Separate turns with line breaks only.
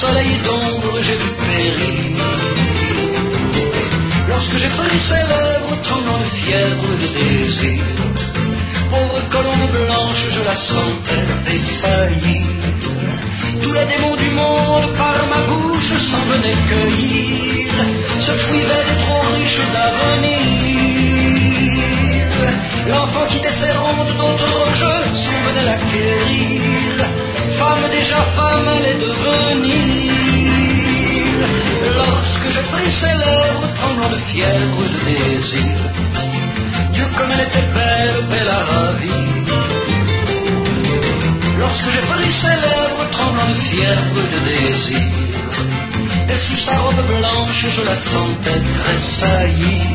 soleil et d'ombre j'ai vu périr. Lorsque j'ai pris ses lèvres tremblant de fièvre et de désir, pauvre colombe blanche, je la sentais défaillir. Tous les démons du monde par ma bouche s'en venaient cueillir, se fouillaient de trop riches d'avenir. L'enfant quittait ses rondes d'autres jeux s'en venait l'acquérir. Femme déjà femme allait devenir. Lorsque je pris ses lèvres tremblant de fièvre et de désir, Dieu comme elle était belle, belle à ravir. Lorsque j'ai pris ses lèvres tremblant de fièvre et de désir, dessus sa robe blanche je la sentais tressaillir.